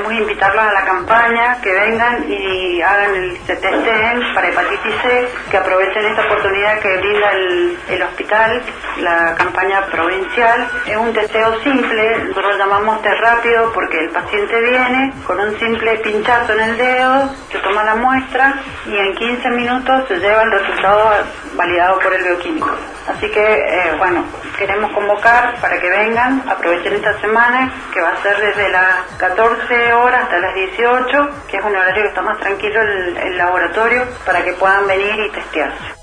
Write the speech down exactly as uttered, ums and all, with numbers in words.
queremos invitarlos a la campaña, que vengan y hagan el se testeen para hepatitis C, que aprovechen esta oportunidad que brinda el, el hospital, la campaña provincial. Es un testeo simple, nosotros llamamos test rápido porque el paciente viene con un simple pinchazo en el dedo, se toma la muestra y en quince minutos se lleva el resultado validado por el bioquímico. Así que, eh, bueno, queremos convocar para que vengan, aprovechen esta semana, que va a ser desde las catorce horas hasta las dieciocho, que es un horario que está más tranquilo el, el laboratorio, para que puedan venir y testearse.